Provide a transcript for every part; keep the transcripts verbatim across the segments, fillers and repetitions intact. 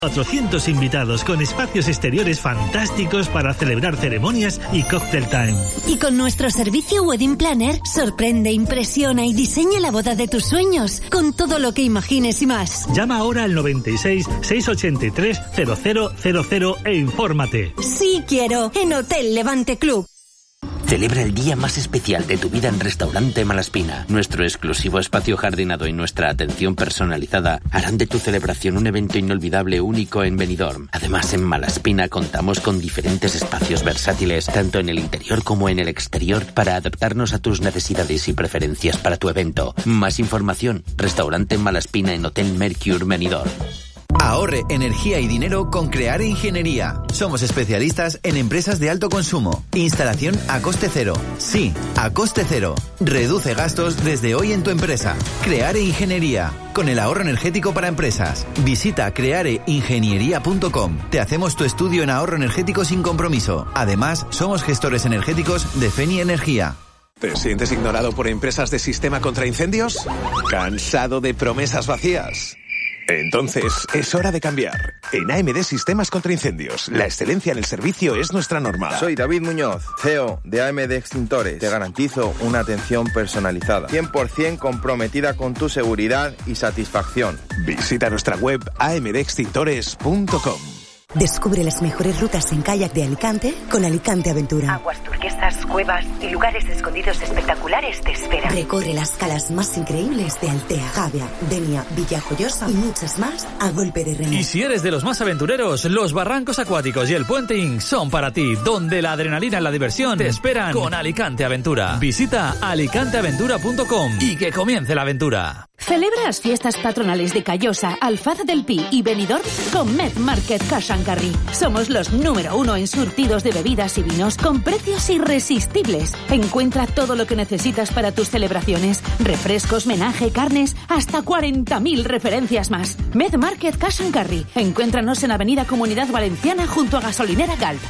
cuatrocientos invitados con espacios exteriores fantásticos para celebrar ceremonias y cocktail time. Y con nuestro servicio Wedding Planner, sorprende, impresiona y diseña la boda de tus sueños, con todo lo que imagines y más. Llama ahora al noventa y seis, seiscientos ochenta y tres, cero cero cero cero e infórmate. Sí quiero, en Hotel Levante Club. Celebra el día más especial de tu vida en Restaurante Malaspina. Nuestro exclusivo espacio jardinado y nuestra atención personalizada harán de tu celebración un evento inolvidable único en Benidorm. Además, en Malaspina contamos con diferentes espacios versátiles, tanto en el interior como en el exterior, para adaptarnos a tus necesidades y preferencias para tu evento. Más información, Restaurante Malaspina en Hotel Mercure Benidorm. Ahorre energía y dinero con Creare Ingeniería. Somos especialistas en empresas de alto consumo. Instalación a coste cero. Sí, a coste cero. Reduce gastos desde hoy en tu empresa. Creare Ingeniería. Con el ahorro energético para empresas. Visita creare ingeniería punto com. Te hacemos tu estudio en ahorro energético sin compromiso. Además, somos gestores energéticos de Feni Energía. ¿Te sientes ignorado por empresas de sistema contra incendios? ¿Cansado de promesas vacías? Entonces, es hora de cambiar. En A M D Sistemas contra Incendios, la excelencia en el servicio es nuestra norma. Soy David Muñoz, C E O de A M D Extintores. Te garantizo una atención personalizada, cien por ciento comprometida con tu seguridad y satisfacción. Visita nuestra web a m d extintores punto com. Descubre las mejores rutas en kayak de Alicante con Alicante Aventura. Aguas turquesas, cuevas y lugares escondidos espectaculares te esperan. Recorre las calas más increíbles de Altea, Gavia, Denia, Villajoyosa y muchas más a golpe de remo. Y si eres de los más aventureros, los barrancos acuáticos y el puenting son para ti, donde la adrenalina y la diversión te esperan con Alicante Aventura. Visita alicante aventura punto com y que comience la aventura. Celebra las fiestas patronales de Callosa, Alfaz del Pi y Benidorm con Med Market Cash and Carry. Somos los número uno en surtidos de bebidas y vinos con precios irresistibles. Encuentra todo lo que necesitas para tus celebraciones. Refrescos, menaje, carnes, hasta cuarenta mil referencias más. Med Market Cash and Carry. Encuéntranos en Avenida Comunidad Valenciana junto a Gasolinera Galp.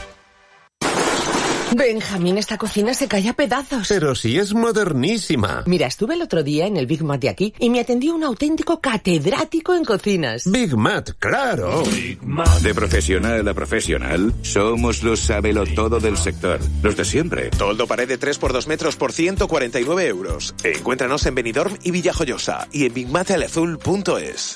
Benjamín, esta cocina se cae a pedazos. Pero si es modernísima. Mira, estuve el otro día en el Big Mat de aquí y me atendió un auténtico catedrático en cocinas. Big Mat, claro. Big Mat. De profesional a profesional, somos los sabelotodo del sector. Los de siempre. Toldo pared de tres por dos metros por ciento cuarenta y nueve euros. Encuéntranos en Benidorm y Villajoyosa y en big mat alazul punto es.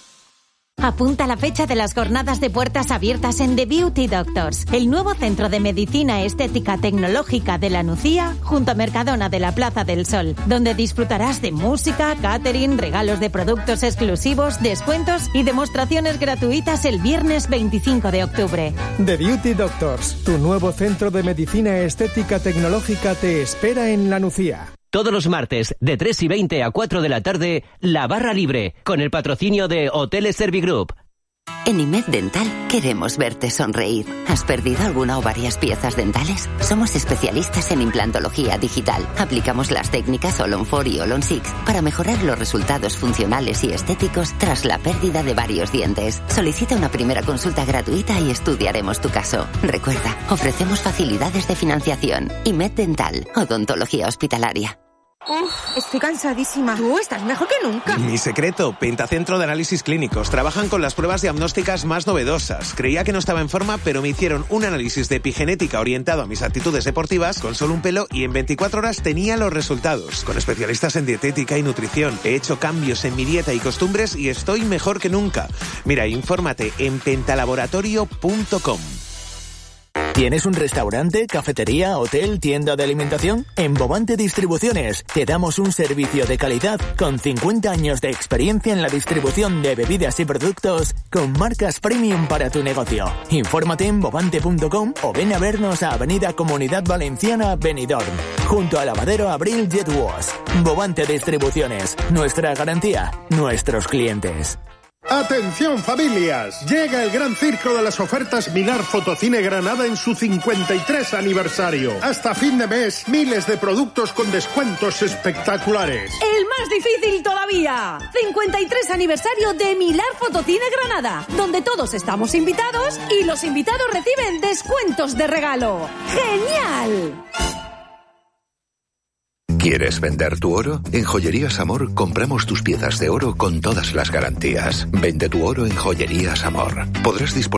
Apunta la fecha de las jornadas de puertas abiertas en The Beauty Doctors, el nuevo centro de medicina estética tecnológica de la Nucía, junto a Mercadona de la Plaza del Sol, donde disfrutarás de música, catering, regalos de productos exclusivos, descuentos y demostraciones gratuitas el viernes veinticinco de octubre. The Beauty Doctors, tu nuevo centro de medicina estética tecnológica, te espera en la Nucía. Todos los martes, de tres y veinte a cuatro de la tarde, La Barra Libre, con el patrocinio de Hoteles Servigroup. En Imed Dental queremos verte sonreír. ¿Has perdido alguna o varias piezas dentales? Somos especialistas en implantología digital. Aplicamos las técnicas Olon cuatro y Olon seis para mejorar los resultados funcionales y estéticos tras la pérdida de varios dientes. Solicita una primera consulta gratuita y estudiaremos tu caso. Recuerda, ofrecemos facilidades de financiación. Imed Dental, odontología hospitalaria. Uf, estoy cansadísima. Tú estás mejor que nunca. Mi secreto, Pentacentro de Análisis Clínicos. Trabajan con las pruebas diagnósticas más novedosas. Creía que no estaba en forma, pero me hicieron un análisis de epigenética orientado a mis actitudes deportivas con solo un pelo y en veinticuatro horas tenía los resultados. Con especialistas en dietética y nutrición. He hecho cambios en mi dieta y costumbres y estoy mejor que nunca. Mira, infórmate en pentalaboratorio punto com. ¿Tienes un restaurante, cafetería, hotel, tienda de alimentación? En Bovante Distribuciones te damos un servicio de calidad con cincuenta años de experiencia en la distribución de bebidas y productos con marcas premium para tu negocio. Infórmate en bovante punto com o ven a vernos a Avenida Comunidad Valenciana, Benidorm, junto a Lavadero Abril Jet Wash. Bovante Distribuciones, nuestra garantía, nuestros clientes. ¡Atención familias! Llega el gran circo de las ofertas Milar Fotocine Granada en su cincuenta y tres aniversario. Hasta fin de mes, miles de productos con descuentos espectaculares. ¡El más difícil todavía! cincuenta y tres aniversario de Milar Fotocine Granada, donde todos estamos invitados y los invitados reciben descuentos de regalo. ¡Genial! ¿Quieres vender tu oro? En Joyerías Amor compramos tus piezas de oro con todas las garantías. Vende tu oro en Joyerías Amor. Podrás disponer